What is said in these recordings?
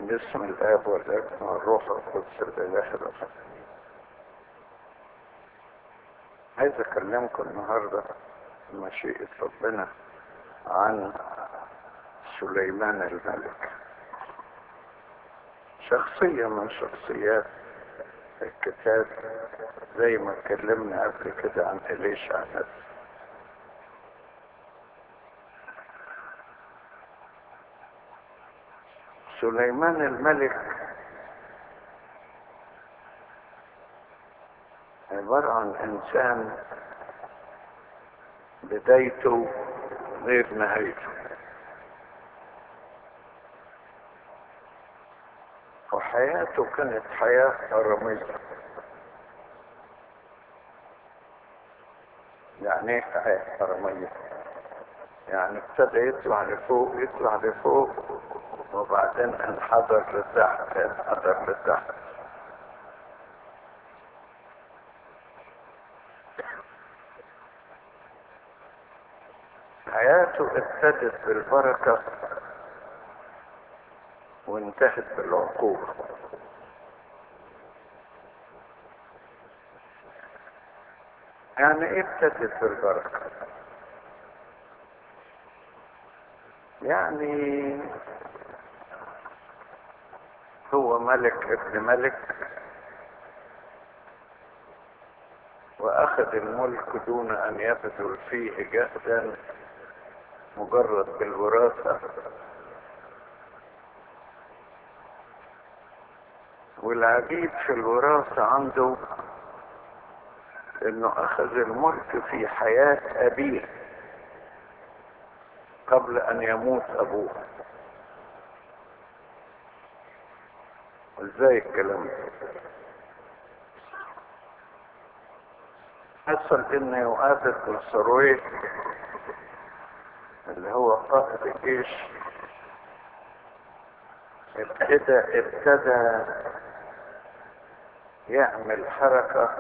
باسم الآب والابن والروح القدس الإله الواحد. عايز أكلمكم النهاردة بمشيئة ربنا عن سليمان الملك، شخصية من شخصيات الكتاب زي ما اتكلمنا قبل كده عن إليشع نبي. سليمان الملك عبارة عن إنسان بدايته غير نهايته، وحياته كانت حياة هرمية. يعني ايه حياة هرمية؟ يعني ابتدى يطلع لفوق يطلع لفوق وبعدين انحدر لتحت انحدر لتحت. حياته ابتدت بالبركة وانتهت بالعقوبة. يعني ايه ابتدت بالبركة؟ يعني هو ملك ابن ملك واخذ الملك دون ان يبذل فيه جهدا، مجرد بالوراثة. والعجيب في الوراثة عنده انه اخذ الملك في حياة ابيه قبل ان يموت ابوه. ازاي الكلام ده؟ حصل ان يؤابد السرويت اللي هو قائد الجيش ابتدى يعمل حركة،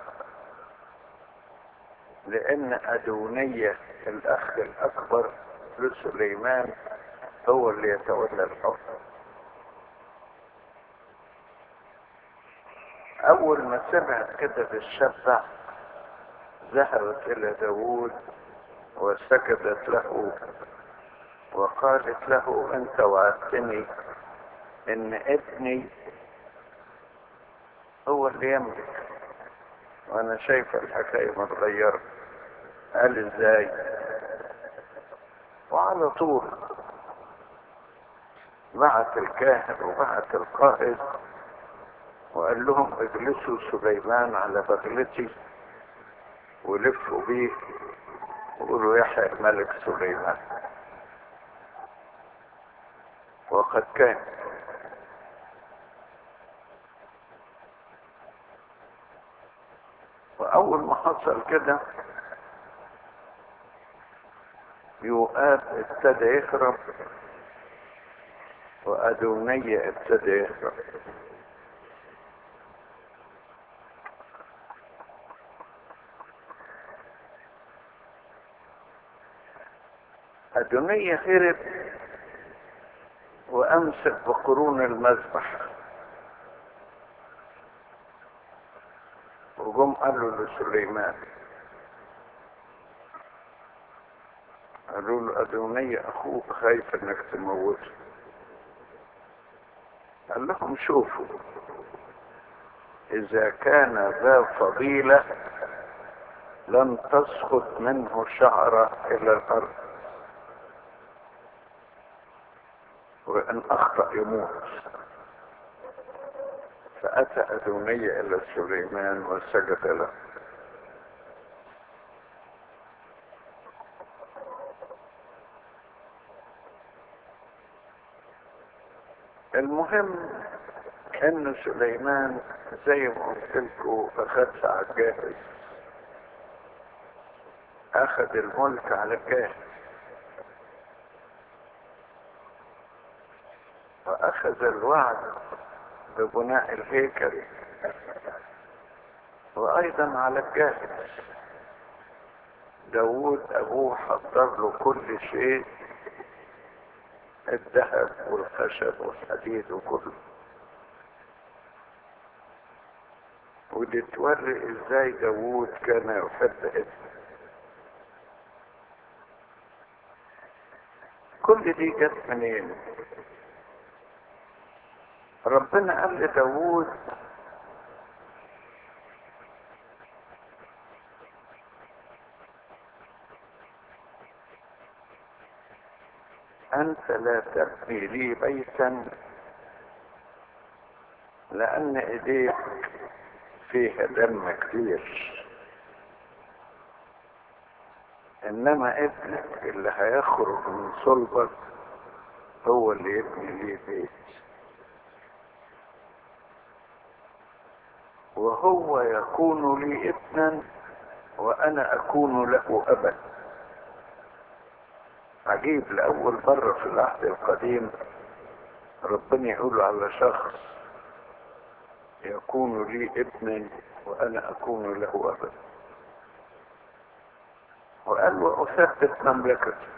لان ادونية الاخ الاكبر لسليمان هو اللي يتولى الحكم. اول ما سمعت كده بالشبع ذهبت الى داود وسجدت له وقالت له: انت وعدتني ان ابني هو اللي يملك، وانا شايفه الحكايه متغيره. قال: ازاي؟ وعلى طول بعت الكاهن وبعت القائد وقال لهم: اجلسوا سليمان على بغلتي ولفوا بيه وقولوا: يحيى الملك سليمان. وقد كان. واول ما حصل كده يؤاب ابتدى يهرب وادونية ابتدى يهرب. ادونية هرب وامسك بقرون المذبح، وجم قالوا لسليمان، قالوا له: ادونية اخوك خايف انك تموته. قال لهم: شوفوا، اذا كان ذا فضيلة لن تسقط منه شعرة الى الارض، وان اخطأ يموت. فاتى ادونية الى سليمان وسجد له. المهم ان سليمان زي ما قلت لكم اخذ على الجاهز، اخذ الملك على الجاهز، واخذ الوعد ببناء الهيكل وايضا على الجاهز. داود ابوه حضر له كل شيء الذهب والخشب والحديد وكله. ودي توري ازاي داوود كان يحب ابنه. كل دي جت منين؟ ربنا قال لداوود أنت لا تبني لي بيتا لأن إيديك فيها دم كتير، إنما ابنك اللي هيخرج من صلبك هو اللي يبني لي بيت، وهو يكون لي ابنا وأنا أكون له أبا. عجيب، لأول مرة في العهد القديم ربنا يقول على شخص يكون لي ابنا وأنا أكون له أبا، وقال وأثبت مملكتي.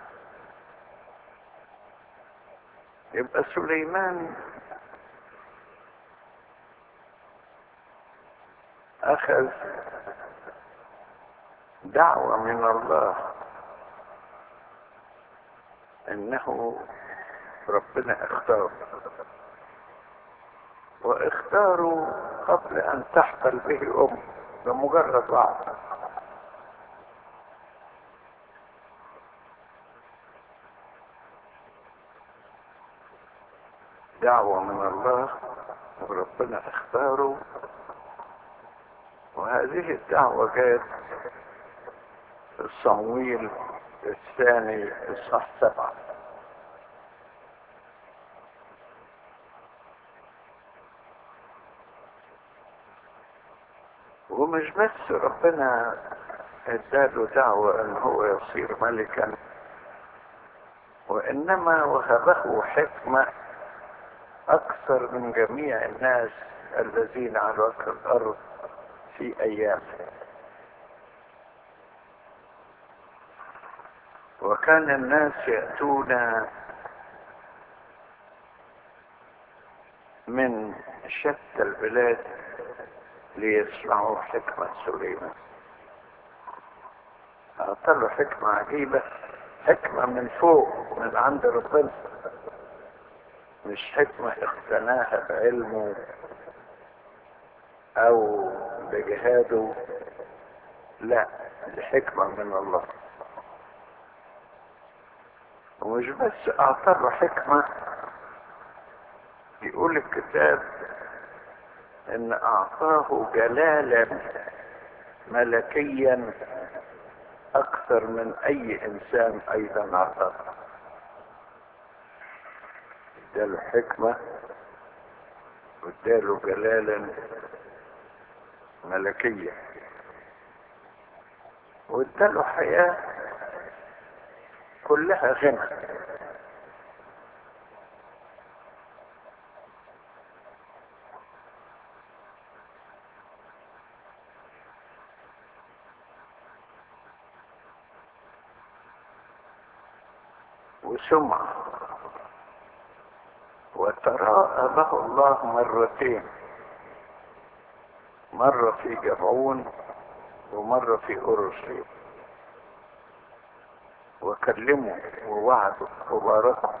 يبقى سليمان أخذ دعوة من الله إنه ربنا اختاره، واختاروا قبل أن تحصل به بمجرد وعد. دعوة من الله وربنا اختاره، وهذه الدعوة جاءت في صمويل الثاني إصحاح 7. ومش بس ربنا اداله دعوة ان هو يصير ملكا، وانما وهبه حكمة اكثر من جميع الناس الذين على وجه الارض في ايامه. وكان الناس يأتون من شتى البلاد ليسمعوا حكمة سليمان. أعطى حكمة عجيبة، حكمة من فوق من عند ربنا، مش حكمة اقتناها بعلمه أو بجهاده، لا، دي حكمة من الله. ومش بس أعطى حكمة، يقول الكتاب إن أعطاه جلالا ملكيا أكثر من أي إنسان أيضا أعطاه. اداله حكمة واداله جلالا ملكية واداله حياة كلها غنى. وسمعة. وتراءى به الله مرتين، مرة في جبعون ومرة في أورشليم، وكلمه ووعده وباركه.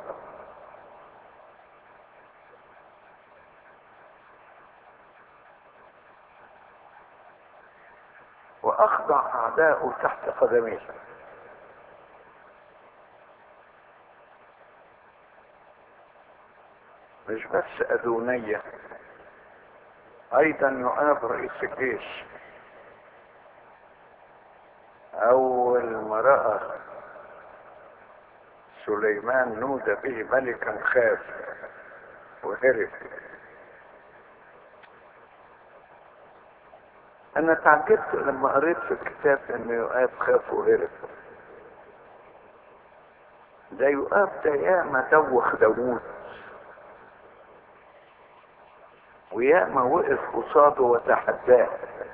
وأخضع أعداءه تحت قدميه. مش بس أدونية، أيضا يؤاب رئيس الجيش. أول ما رأى سليمان نودى به ملكا خاف وهرب. أنا تعجبت لما قريت في الكتاب إن يؤاب خاف وهرب. ده يؤاب ده ياما دوخ داوود، وياما وقف قصاده وتحداه،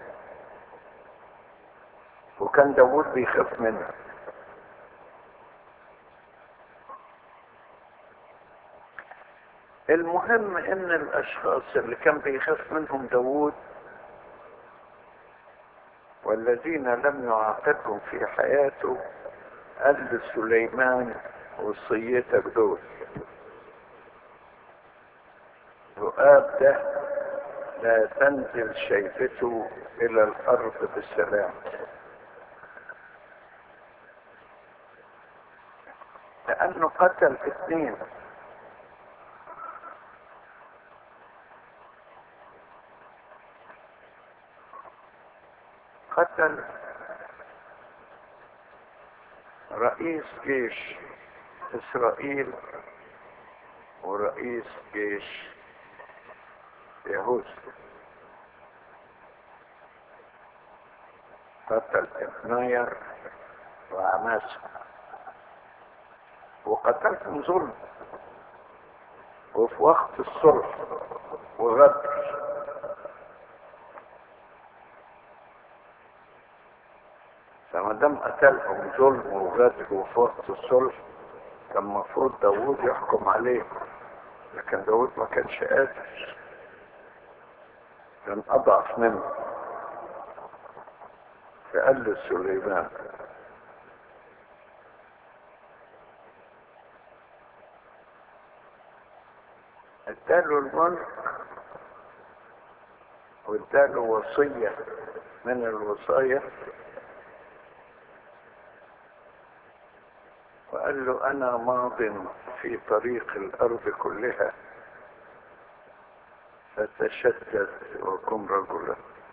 وكان داوود بيخاف منه. المهم ان الاشخاص اللي كان بيخاف منهم داوود والذين لم يعاقبهم في حياته قال لسليمان وصيتك دول. يؤاب ده لا تنزل شيبته الى الارض بالسلام، لانه قتل اثنين. قتل رئيس جيش اسرائيل ورئيس جيش يهوذا، قتل ابناير وعماسة، وقتلهم ظلم وفي وقت الصلح وغدر. فما دام قتلهم ظلم وغدر وفي وقت الصلح كان المفروض داوود يحكم عليه، لكن داوود ما كانش قادر، كان اضعف منه. فقال له سليمان اداله الملك واداله وصية من الوصايا، وقال له انا ماض في طريق الارض كلها فتشدد وكن رجلا.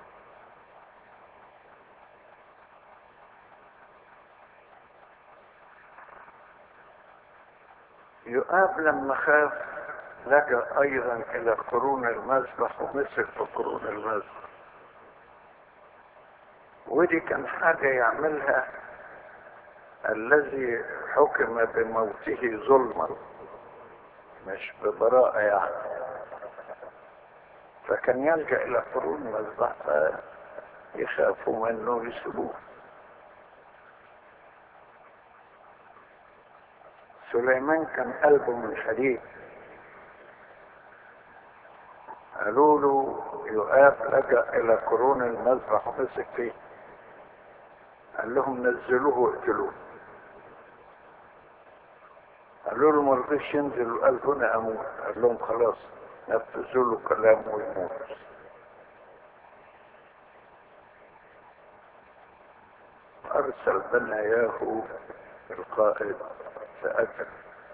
يؤاب لما خاف لجأ ايضا الى قرون المذبح ومسك في قرون المذبح، ودي كان حاجة يعملها الذي حكم بموته ظلما مش ببراءة يعني، فكان يلجأ الى قرون المذبح فيخافوا منه يسيبوه. سليمان كان قلبه من حديد. قالوا له يؤاب لجأ الى قرون المذبح ومسك فيه، قال لهم نزلوه واقتلوه. قالوا له ما رضيش ينزل وقال هنا اموت، قال لهم خلاص نفذوا له كلامه ويموت. ارسل بناياه القائد فقتل.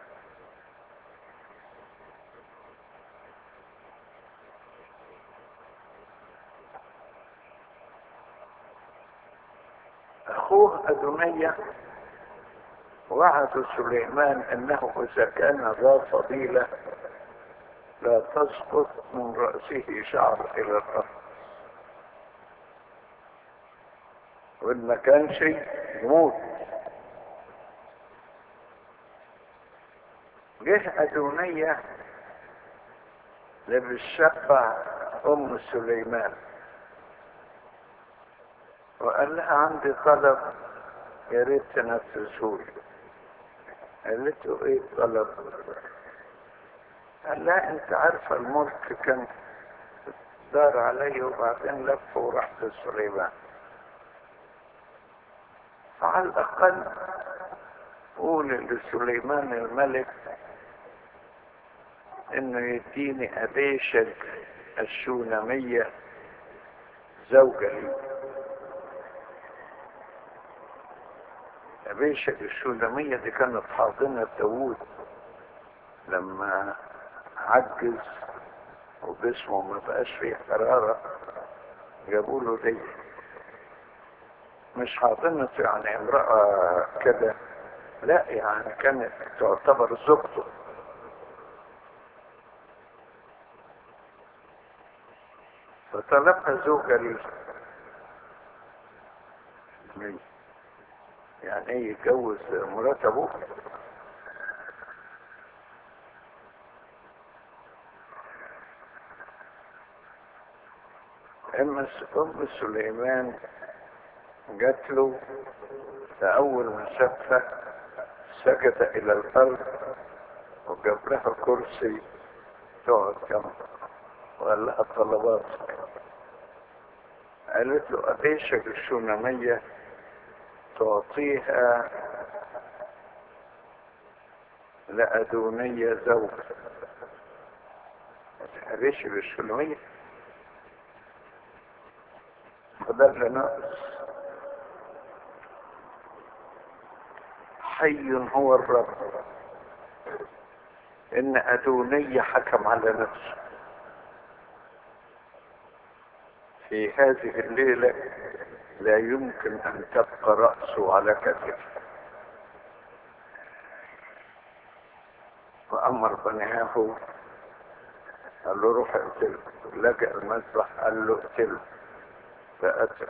اخوه ادونية وعد سليمان انه اذا كان ذا فضيلة لا تسقط من رأسه شعر الى الارض، وان ما كانش يموت. جه ادونية لبتشبع ام سليمان وقال لها عندي طلب يا ريت تنفذهولي. قالت له ايه الطلب؟ قال لها انت عارفه الملك كان دار علي وبعدين لف وراح لسليمان، فعلى الاقل قول لسليمان الملك انه يديني ابيشج الشونامية زوجة لي. ابيشج الشونامية دي كانت حاضنة داوود لما عجز وجسمه ما بقاش فيه حرارة، جابوا له دي. مش حاضنة يعني امرأة كده، لا يعني كانت تعتبر زوجته. فطلبها زوجة لي، يعني ايه يتجوز مرات ابوه؟ ام سليمان جات له، فاول ما شافها سجد الى الارض وجاب لها كرسي تقعد كم؟ وقال لها طلباتك. قالت له أبيشك الشونامية تعطيها لأدونية زوج. أبيشك الشونامية فده اللي ناقص. حي هو الرب. إن أدونية حكم على نفسه في هذه الليلة، لا يمكن أن تبقى رأسه على كتفه. فأمر بنياه، قال له روح اقتله. لجأ المذبح قال له اقتله، فقتل.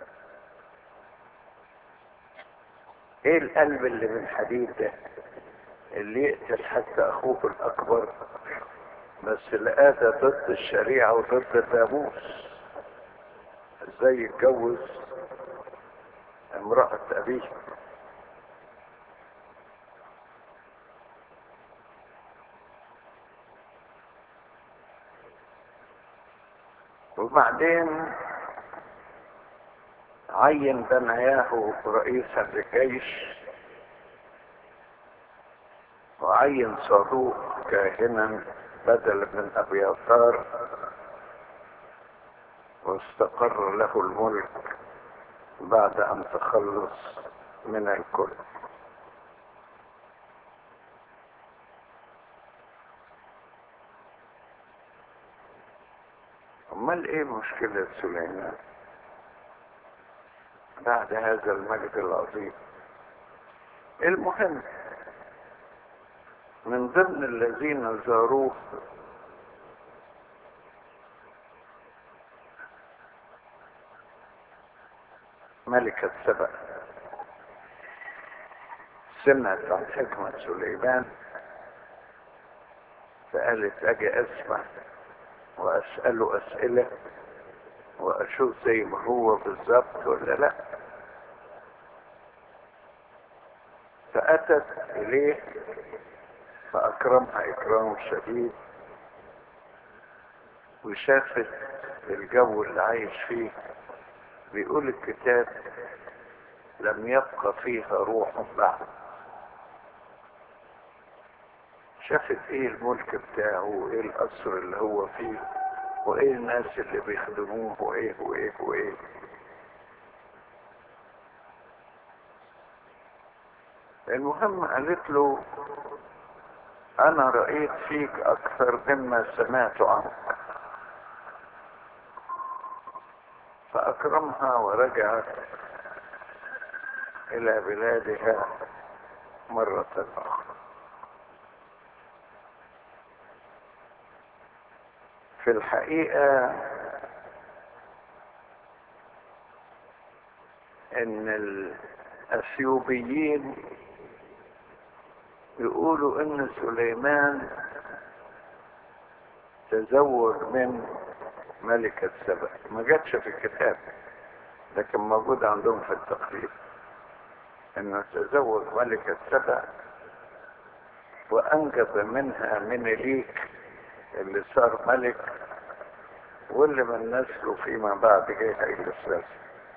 ايه القلب اللي من حديد ده اللي يقتل حتى اخوه الاكبر، بس لقاه ده ضد الشريعة وضد الناموس؟ ازاي يتجوز امرأة ابيه؟ وبعدين عين بنياه رئيسا للجيش، وعين صاروخ كاهنا بدل من ابياثار، واستقر له الملك بعد ان تخلص من الكل. امال ايه مشكلة سليمان بعد هذا المجد العظيم؟ المهم من ضمن الذين زاروه ملكة سبأ، سمعت عن حكمة سليمان فقالت اجي اسمع واسأله اسئلة واشوف زي ما هو بالظبط ولا لا. فاتت اليه فاكرمها اكرام شديد، وشافت الجو اللي عايش فيه. بيقول الكتاب لم يبقى فيها روح بعد. شافت ايه الملك بتاعه، وايه القصر اللي هو فيه، وايه الناس اللي بيخدموه، وايه وايه وايه. المهم قالت له انا رأيت فيك اكثر مما سمعت عنك. فاكرمها ورجعت الى بلادها مرة اخرى. في الحقيقة ان الاثيوبيين يقولوا ان سليمان تزوج من ملكة سبأ. ما جاتش في الكتاب لكن موجود عندهم في التقرير انه تزوج ملكة سبأ وانجب منها منيليك اللي صار ملك، واللي من نسله فيما بعد جه هيل الثلاثي.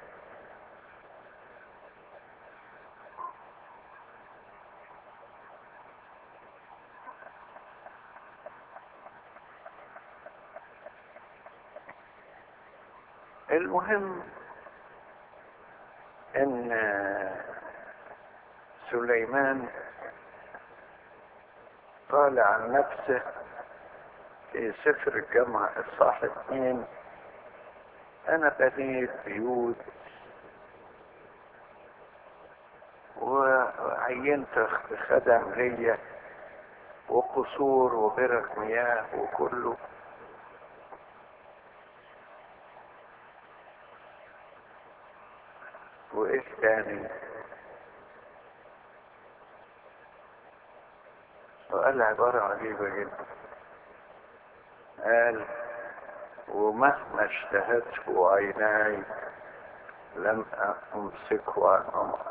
المهم ان سليمان قال عن نفسه في سفر الجامعة اصحاح 2: انا بنيت بيوت وعينت خدم ليا وقصور وبرك مياه وكله. وايه تاني؟ وقال عبارة عجيبة جدا، قال ومهما اشتهته عيناي لم امسكه عن امر.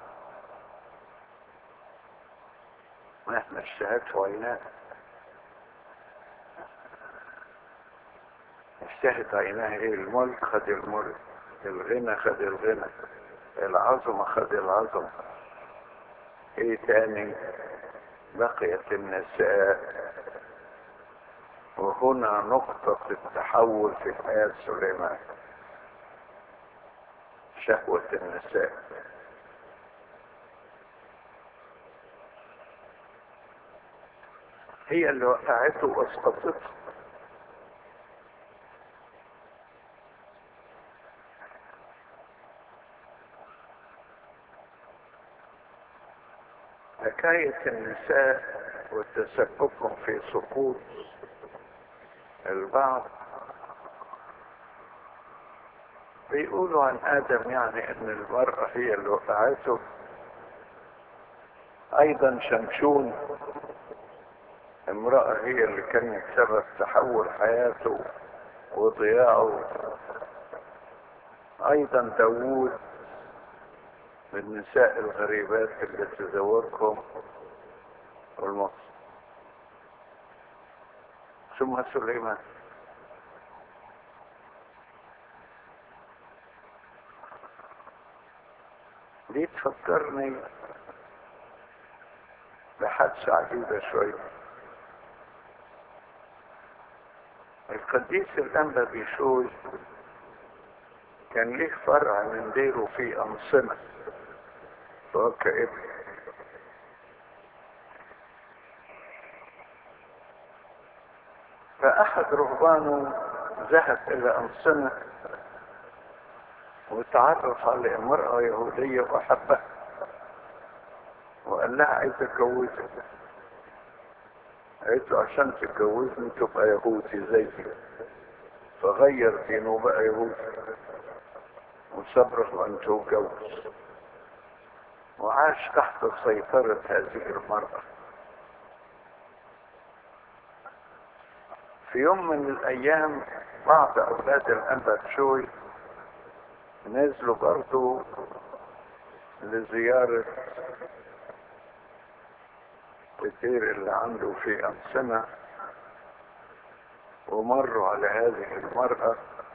مهما اشتهته عيناي. اشتهت عيناه ايه؟ الملك خد الملك، الغنى خد الغنى، العظمة خد العظمة. ايه تاني؟ بقيت النساء. وهنا نقطة التحول في حياة سليمان، شهوة النساء. هي اللي وقعته واسقطته. حكاية النساء وتسببهم في سقوط البعض، بيقولوا عن آدم يعني ان المرأة هي اللي وقعته. ايضا شمشون، امرأة هي اللي كانت سبب تحول حياته وضياعه. ايضا داوود بالنساء الغريبات اللي تزوجهم والمصر. ثم سليمان. دي تفكرني بحادثة عجيبة شوية. القديس الأنبا بيشوي كان ليه فرع من ديره في أنصنة وكابن. فأحد رهبانه ذهب إلى أنصنة وتعرف على امرأة يهودية وأحبها، وقال لها عايز أتجوزك. قالت له عشان تتجوزني تبقى يهودي زيي. فغير دينه بقى يهودي وصبره أن تتجوز، وعاش تحت سيطرة هذه المرأة. في يوم من الأيام بعض أولاد الأنبا بشوي نزلوا برضو لزيارة الدير اللي عنده في أنصنة، ومروا على هذه المرأة.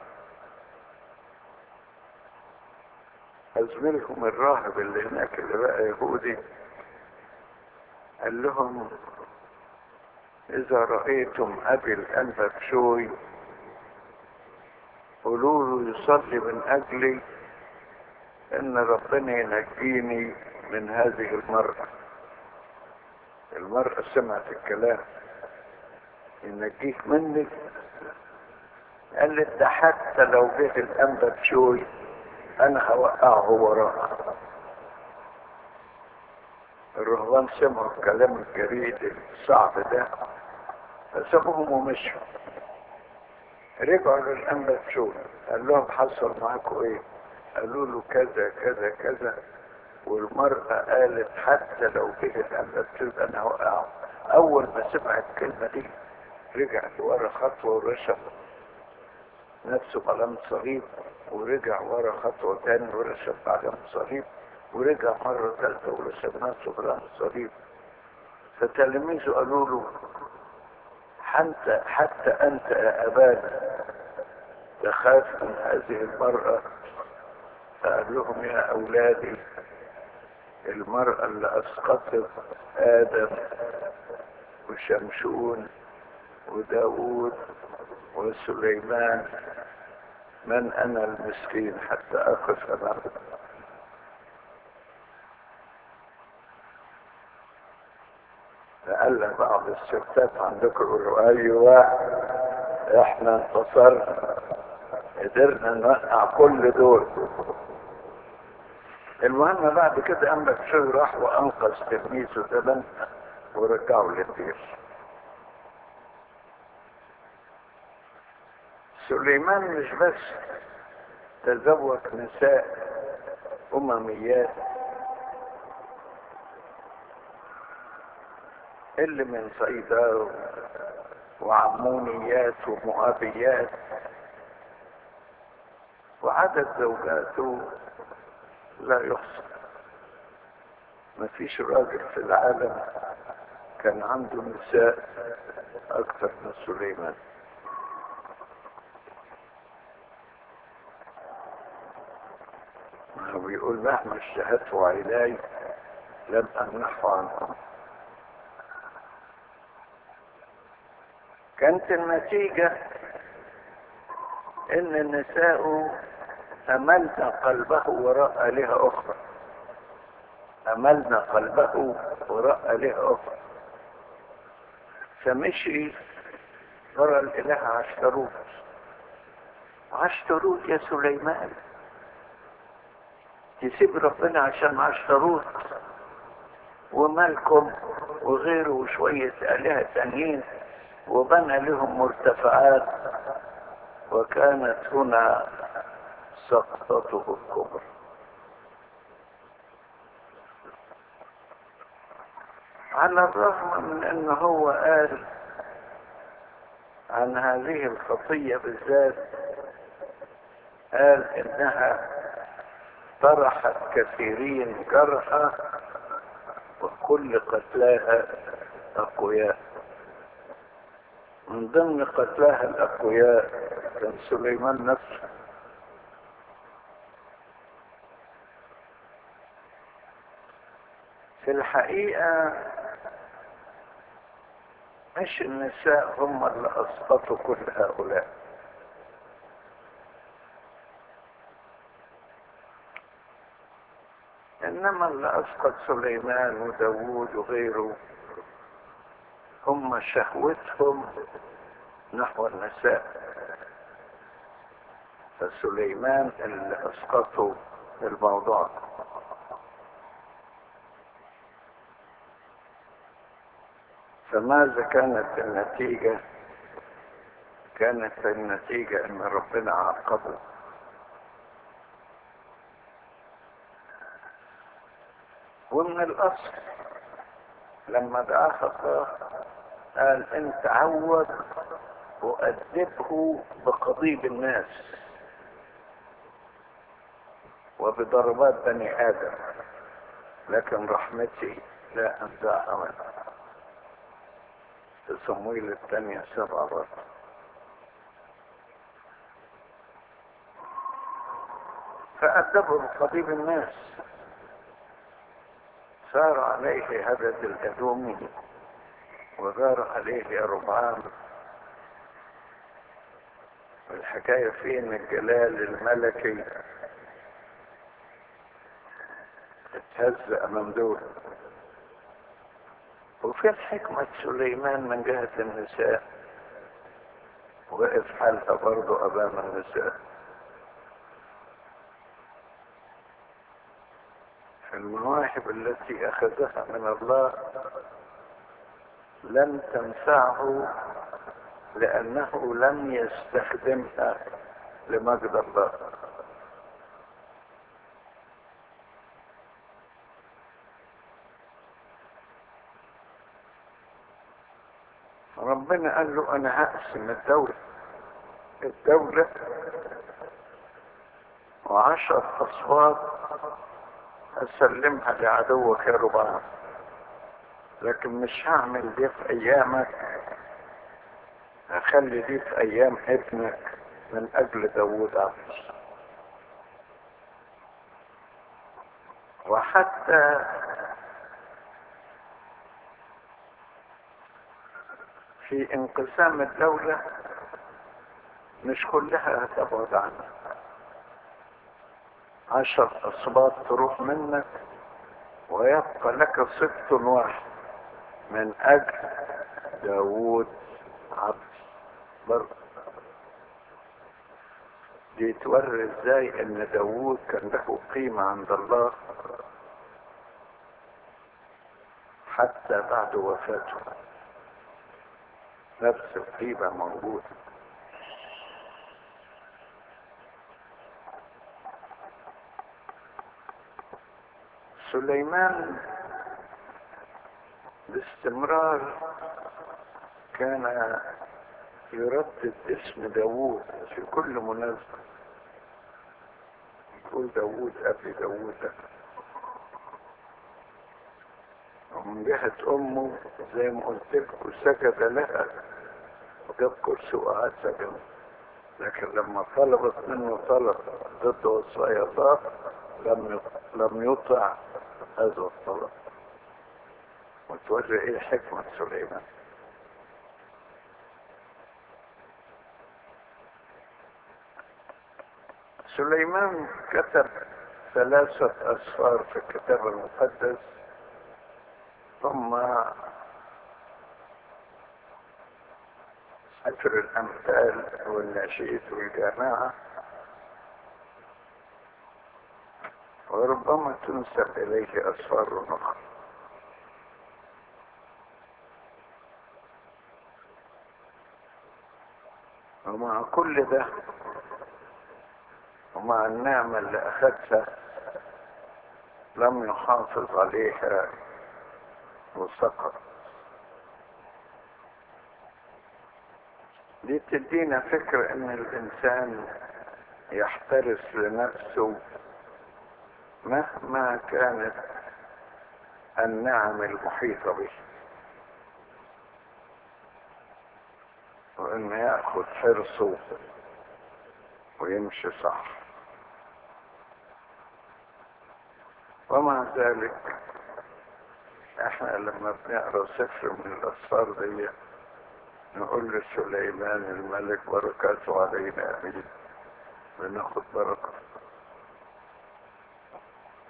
أزميلهم الراهب اللي هناك اللي بقى يهودي قال لهم إذا رأيتم أبي الأنبا بشوي قولوا له يصلي من أجلي إن ربنا ينجيني من هذه المرأة. المرأة سمعت الكلام، ينجيك مني. قال لي ده حتى لو جه الأنبا بشوي أنا هوقعه وراه. الرهبان سمعوا الكلام الجريد الصعب ده فسابوهم ومشوا. رجعوا للأنبا بشوي قال لهم حصل معاكم ايه؟ قالوا له كذا كذا كذا، والمرأة قالت حتى لو جه الأنبا بشوي أنا هوقعه. أول ما سمع الكلمة دي رجع ورا خطوة ورشق نفسه علامة صليب، ورجع ورا خطوة تاني ورشق علامة صليب، ورجع مرة ثالثة ورشق نفسه علامة صليب. فتلاميذه قالوا له حتى أنت يا أبانا تخاف من هذه المرأة؟ فقال لهم يا أولادي المرأة اللي أسقطت آدم وشمشون وداود وسليمان، من أنا المسكين حتى أقف أمامه؟ لعل بعض الستات عندكم يقولوا أيوة إحنا انتصرنا، قدرنا نوقع كل دول. المهم بعد كده أنبا بشوي راح وأنقذ تلميذه ده ورجعه للدير. سليمان مش بس تزوج نساء أمميات اللي من صيدا وعمونيات ومؤابيات، وعدد زوجاته لا يحصى. مفيش راجل في العالم كان عنده نساء أكثر من سليمان. وبيقول مهما اشتهته عيناي لم امنحه عنهم. كانت النتيجة ان النساء املن قلبه وراء آلهة اخرى، املن قلبه وراء آلهة اخرى، فمشي وراء الاله عشتروت. عشتروت يا سليمان، تسيب ربنا عشان عشتروت ومالكم وغيره وشوية آلهة تانيين، وبنى لهم مرتفعات، وكانت هنا سقطته الكبرى. على الرغم من ان هو قال عن هذه الخطية بالذات، قال انها طرحت كثيرين جرحى وكل قتلاها اقوياء. من ضمن قتلاها الاقوياء كان سليمان نفسه. في الحقيقة مش النساء هم اللي اسقطوا كل هؤلاء، انما اللي اسقط سليمان وداوود وغيره هم شهوتهم نحو النساء. فسليمان اللي اسقطوا الموضوع. فماذا كانت النتيجة؟ كانت النتيجة ان ربنا عاقبه. ومن الاصل لما دعاه الله قال انت عوض وأدبه بقضيب الناس وبضربات بني آدم، لكن رحمتي لا أنزعها منه. في صمويل الثانية 7 برضه. فأدبه بقضيب الناس. سار عليه هدد الأدومي وغار عليه يربعام. الحكاية فيه ان الجلال الملكي اتهز امام دول. وفي حكمة سليمان من جهة النساء، وقف حالها برضو امام النساء. المواهب التي اخذها من الله لم تنفعه لانه لم يستخدمها لمجد الله. ربنا قال له انا هقسم الدولة و10 اصوات اسلمها لعدوك يا ربعام، لكن مش هعمل دي في ايامك، هخلي دي في ايام ابنك من اجل داوود عبدي. وحتى في انقسام الدولة مش كلها هتبعد عنك، 10 أصباط تروح منك ويبقى لك سبط واحد من اجل داوود عبدي. برضه دي توري ازاي ان داوود كان له قيمة عند الله حتى بعد وفاته، نفس القيمة موجودة. سليمان باستمرار كان يردد اسم داوود في كل مناسبة، يقول داوود أبي داوود أبي. ومن جهة أمه زي ما قلت لكم سجد لها وجاب كرسي وقعد سجد، لكن لما طلبت منه طلب ضد وصايا الله لم يطع هذا الطلب. وتوري ايه حكمة سليمان. سليمان كتب 3 أسفار في الكتاب المقدس، ثم سفر الأمثال والنشيد والجماعة، وربما تنسب إليه أسفار أخرى. ومع كل ده، ومع النعمة اللي أخذتها، لم يحافظ عليها وسقط. دي تدينا فكرة ان الانسان يحترس لنفسه مهما كانت النعم المحيطة به، وان يأخذ حرصه ويمشي صح. ومع ذلك احنا لما بنقرأ سفر من الاسفار دي نقول لسليمان الملك بركاته علينا امين، بناخد بركة.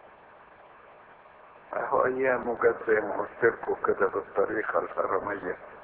اهو ايامه جت زي ما قلت لكم كده بالطريقة الهرمية.